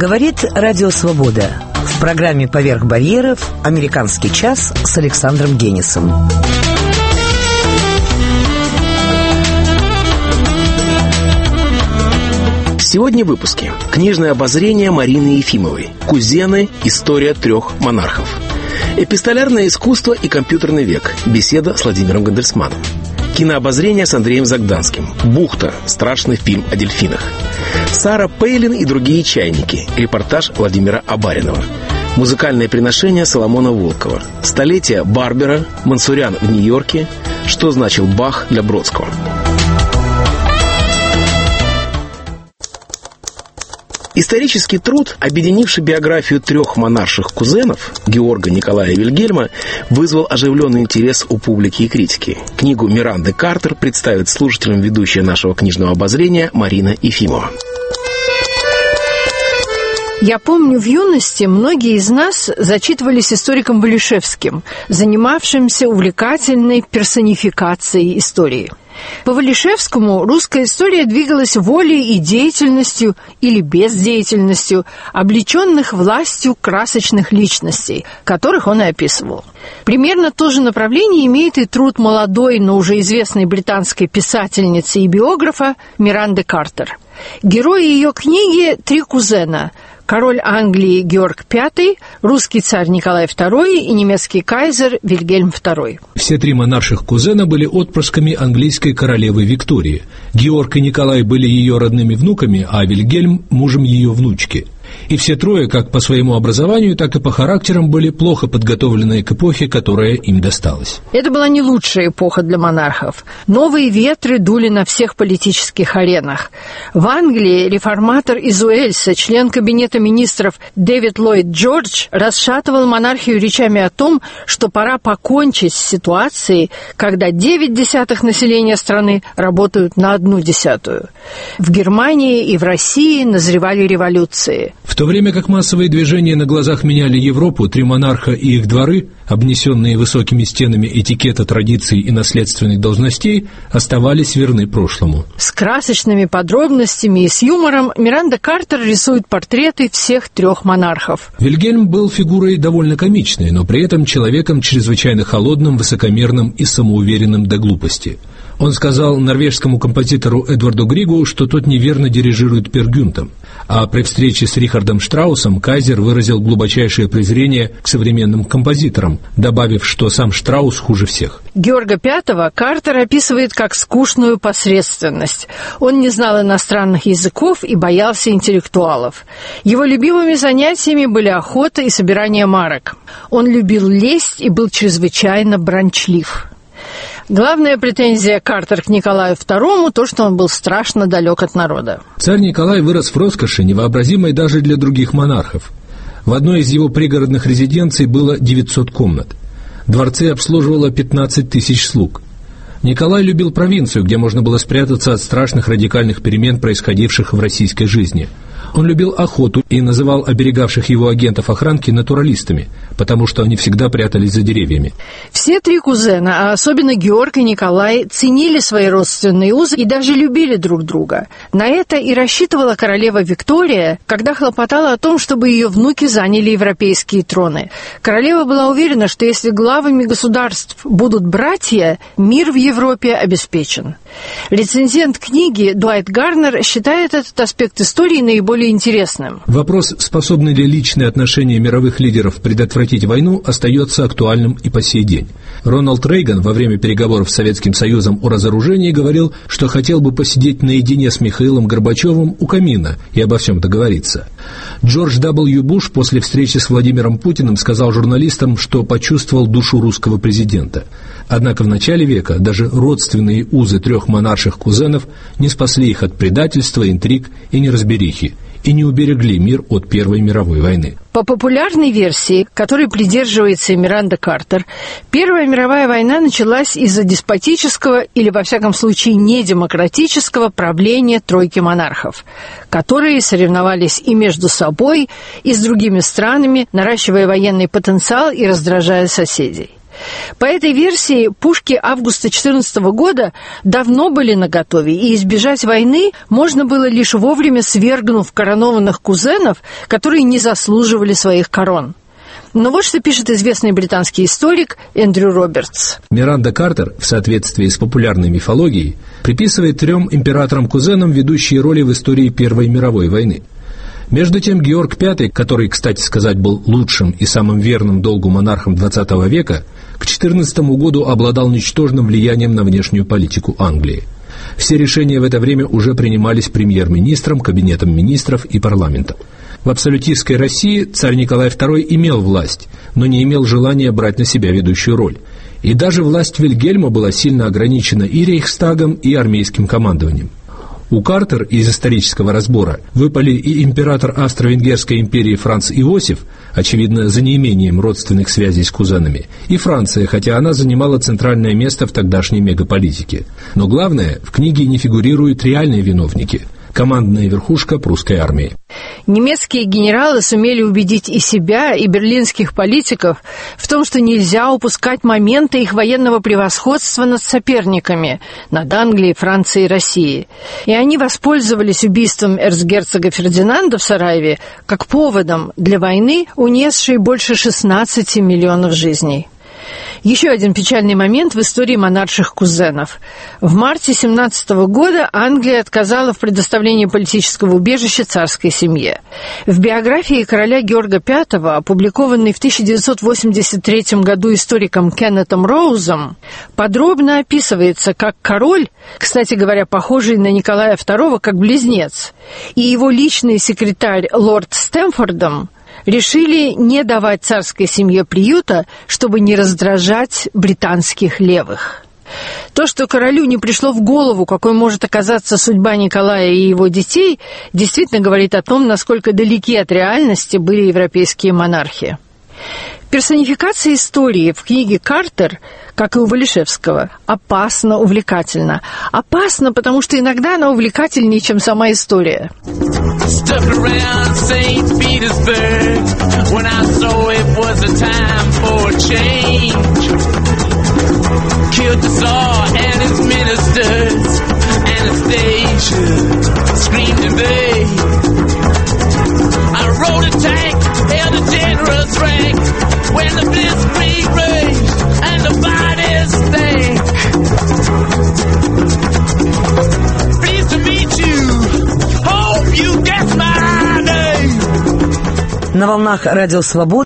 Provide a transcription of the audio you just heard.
Говорит Радио Свобода. В программе «Поверх барьеров» «Американский час» с Александром Генисом. Сегодня в выпуске. Книжное обозрение Марины Ефимовой. Кузены. История 3 монархов. Эпистолярное искусство и компьютерный век. Беседа с Владимиром Гандельсманом. Кинообозрение с Андреем Загданским. «Бухта». Страшный фильм о дельфинах. Сара Пейлин и другие чайники. Репортаж Владимира Абаринова. Музыкальное приношение Соломона Волкова. Столетие Барбера. Мансурян в Нью-Йорке. Что значил Бах для Бродского. Исторический труд, объединивший биографию 3 монарших кузенов Георга, Николая и Вильгельма, вызвал оживленный интерес у публики и критики. Книгу Миранды Картер представит слушателям ведущая нашего книжного обозрения Марина Ефимова. Я помню, в юности многие из нас зачитывались историком Валишевским, занимавшимся увлекательной персонификацией истории. По Валишевскому русская история двигалась волей и деятельностью или бездеятельностью облеченных властью красочных личностей, которых он и описывал. Примерно то же направление имеет и труд молодой, но уже известной британской писательницы и биографа Миранды Картер. Герои ее книги – 3 кузена – король Англии Георг V, русский царь Николай II и немецкий кайзер Вильгельм II. Все 3 монарших кузена были отпрысками английской королевы Виктории. Георг и Николай были ее родными внуками, а Вильгельм – мужем ее внучки. И все 3, как по своему образованию, так и по характерам, были плохо подготовлены к эпохе, которая им досталась. Это была не лучшая эпоха для монархов. Новые ветры дули на всех политических аренах. В Англии реформатор из Уэльса, член кабинета министров Дэвид Ллойд Джордж, расшатывал монархию речами о том, что пора покончить с ситуацией, когда 9/10 населения страны работают на 1/10. В Германии и в России назревали революции. В то время как массовые движения на глазах меняли Европу, 3 монарха и их дворы, обнесенные высокими стенами этикета, традиций и наследственных должностей, оставались верны прошлому. С красочными подробностями и с юмором Миранда Картер рисует портреты всех 3 монархов. Вильгельм был фигурой довольно комичной, но при этом человеком чрезвычайно холодным, высокомерным и самоуверенным до глупости. Он сказал норвежскому композитору Эдварду Григу, что тот неверно дирижирует Пер Гюнтом. А при встрече с Рихардом Штраусом кайзер выразил глубочайшее презрение к современным композиторам, добавив, что сам Штраус хуже всех. Георга V Картер описывает как скучную посредственность. Он не знал иностранных языков и боялся интеллектуалов. Его любимыми занятиями были охота и собирание марок. Он любил лесть и был чрезвычайно бранчлив. Главная претензия Картер к Николаю II – то, что он был страшно далек от народа. Царь Николай вырос в роскоши, невообразимой даже для других монархов. В одной из его пригородных резиденций было 900 комнат. Дворцы обслуживало 15 тысяч слуг. Николай любил провинцию, где можно было спрятаться от страшных радикальных перемен, происходивших в российской жизни. Он любил охоту и называл оберегавших его агентов охранки натуралистами, потому что они всегда прятались за деревьями. Все 3 кузена, а особенно Георг и Николай, ценили свои родственные узы и даже любили друг друга. На это и рассчитывала королева Виктория, когда хлопотала о том, чтобы ее внуки заняли европейские троны. Королева была уверена, что если главами государств будут братья, мир в Европе обеспечен. Рецензент книги Дуайт Гарнер считает этот аспект истории наиболее интересным. Вопрос, способны ли личные отношения мировых лидеров предотвратить войну, остается актуальным и по сей день. Рональд Рейган во время переговоров с Советским Союзом о разоружении говорил, что хотел бы посидеть наедине с Михаилом Горбачевым у камина и обо всем договориться. Джордж W. Буш после встречи с Владимиром Путиным сказал журналистам, что почувствовал душу русского президента. Однако в начале века даже родственные узы 3 монарших кузенов не спасли их от предательства, интриг и неразберихи, и не уберегли мир от Первой мировой войны. По популярной версии, которой придерживается и Миранда Картер, Первая мировая война началась из-за деспотического или, во всяком случае, недемократического правления 3 монархов, которые соревновались и между собой, и с другими странами, наращивая военный потенциал и раздражая соседей. По этой версии, пушки августа 14 года давно были наготове, и избежать войны можно было лишь вовремя свергнув коронованных кузенов, которые не заслуживали своих корон. Но вот что пишет известный британский историк Эндрю Робертс. Миранда Картер, в соответствии с популярной мифологией, приписывает 3 императорам-кузенам ведущие роли в истории Первой мировой войны. Между тем, Георг V, который, кстати сказать, был лучшим и самым верным долгу монархом XX века, к 14 году обладал ничтожным влиянием на внешнюю политику Англии. Все решения в это время уже принимались премьер-министром, кабинетом министров и парламентом. В абсолютистской России царь Николай II имел власть, но не имел желания брать на себя ведущую роль. И даже власть Вильгельма была сильно ограничена и Рейхстагом, и армейским командованием. У Картер из исторического разбора выпали и император Австро-Венгерской империи Франц Иосиф, очевидно, за неимением родственных связей с кузенами, и Франция, хотя она занимала центральное место в тогдашней мегаполитике. Но главное, в книге не фигурируют реальные виновники – командная верхушка прусской армии. Немецкие генералы сумели убедить и себя, и берлинских политиков в том, что нельзя упускать моменты их военного превосходства над соперниками, над Англией, Францией и Россией. И они воспользовались убийством эрцгерцога Фердинанда в Сараеве как поводом для войны, унесшей больше 16 миллионов жизней. Еще один печальный момент в истории монарших кузенов. В марте 17 года Англия отказала в предоставлении политического убежища царской семье. В биографии короля Георга V, опубликованной в 1983 году историком Кеннетом Роузом, подробно описывается, как король, кстати говоря, похожий на Николая II как близнец, и его личный секретарь лорд Стэмфордом решили не давать царской семье приюта, чтобы не раздражать британских левых. То, что королю не пришло в голову, какой может оказаться судьба Николая и его детей, действительно говорит о том, насколько далеки от реальности были европейские монархи. Персонификация истории в книге Картер, как и у Валишевского, опасно увлекательна. Опасно, потому что иногда она увлекательнее, чем сама история. When the blitzkrieg raged and the bodies stank. Pleased to meet you. Hope you guess my name. На волнах Радио Свобода